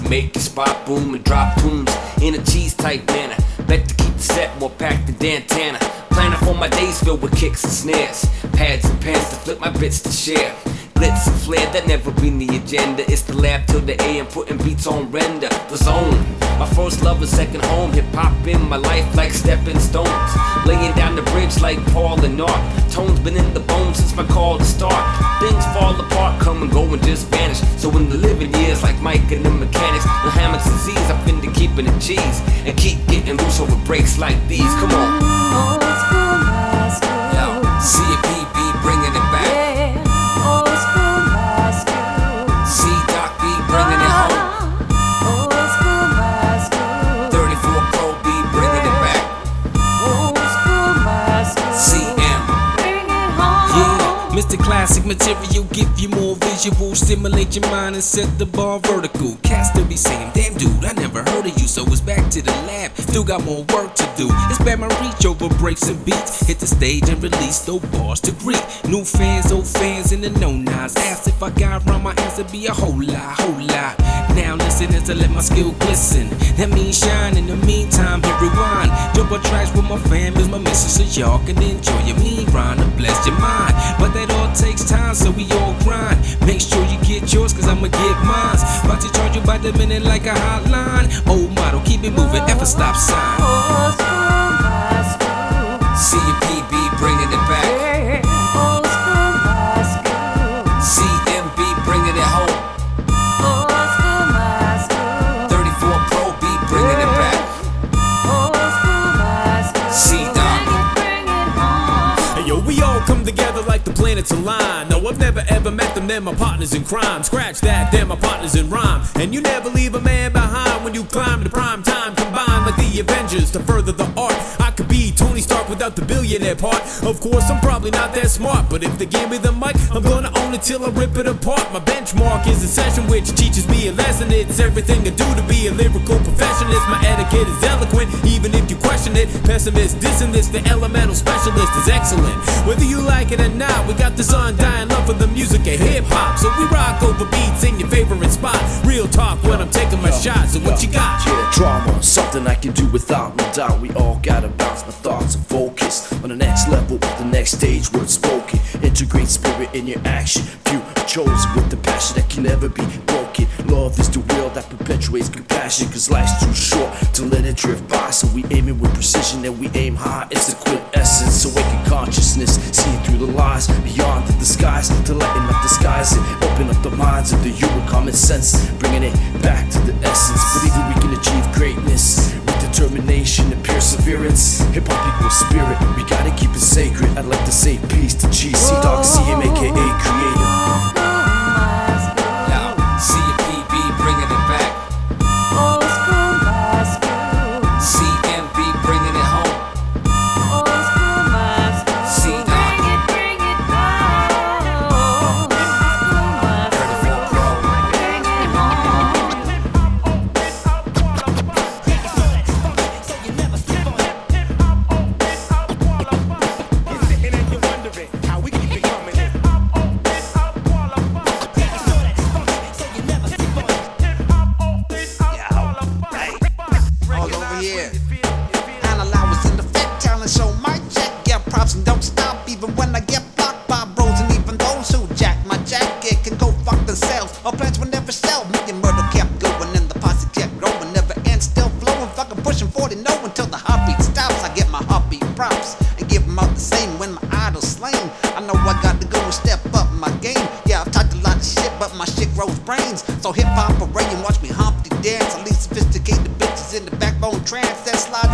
make your spot boom and drop tunes in a cheese type manner. Bet to keep the set more packed than Dantana. Planning for my days filled with kicks and snares, pads and pens to flip my bits to share. Glitz and flair, that never been the agenda. It's the lab till the AM, putting beats on render. The zone, my first love and second home. Hip hop in my life like stepping stones. Laying down the bridge like Paul and Art. Tones been in the bones since my call to start. Things fall apart, come and go and just vanish. So in the living years like Mike and the Mechanics, no hammocks and Z's, I've been to keeping it cheese and keep getting loose over breaks like these. Come on. Yo, CPB bringing it back. Bringing it home. 34 Pro B bringing it back. CM. Yeah, Mr. Classic material, give you more visual, stimulate your mind and set the bar vertical. Cats still be saying, damn dude, I never heard of you, so it's back to the lab. Still got more work to do. Expand my reach over breaks and beats. Hit the stage and release those bars to greet new fans, old fans in the no-nods. Ask if I got rhyme, my answer be a whole lot, whole lot. Now listen as I let my skill glisten. That means shine. In the meantime, hit rewind. Jump on tracks with my fam is my mission, so y'all can enjoy your mean rhyme to bless your mind. But that all takes time, so we all grind. Make sure you get yours, cause I'ma get mine. About to charge you by the minute like a hotline. Old model, keep it moving, ever stop sign. CPB bringing it back. CMB bringing it home. 34 Pro B bringing it back. C-Dot. Hey yo, we all come together like the planets align. No, I've never ever met them, they're my partners in crime. Scratch that, they're my partners in rhyme. And you never leave a man behind when you climb to prime time. Combined like the Avengers to further the art. I could be Tony Stark without the billionaire part. Of course, I'm probably not that smart, but if they give me the mic, I'm gonna own it till I rip it apart. My benchmark is a session which teaches me a lesson. It's everything I do to be a lyrical perfectionist. My etiquette is eloquent, even if you question it. Pessimist, dissing this, the elemental specialist is excellent. Whether you like it or not, we got this undying love for the music of hip-hop. So we rock over beats in your favorite spot. Real talk when I'm taking my shots. So what you got? Yeah, drama, something I can do without, no doubt. We all gotta bounce, my thoughts are focused on the next level, the next stage, words spoken. Integrate spirit in your action. Few are chosen with the passion that can never be broken. Love is the wheel that perpetuates compassion, cause life's too short to let it drift by. So we aim it with precision and we aim high. It's the quintessence, awaken consciousness, see through the lies, beyond the disguise, to lighten up the skies and open up the minds of the human common sense, bringing it back to the essence. Believing we can achieve greatness with determination and perseverance. Hip-hop equals spirit, we gotta keep it sacred. I'd like to say peace to GC Dog CM aka Creator. Yo, CPB bringing it back. CMB bringing it home. C-Dot. 34 Pro. Our plans will never sell. Me and Murder kept going and the posse kept growing. Never end, still flowing. Fucking pushing 40, no until the heartbeat stops. I get my heartbeat props and give them out the same when my idol's slain. I know I got to go and step up my game. Yeah, I've talked a lot of shit, but my shit grows brains. So hip hop array and watch me Humpty dance. I leave sophisticated bitches in the backbone trance that slide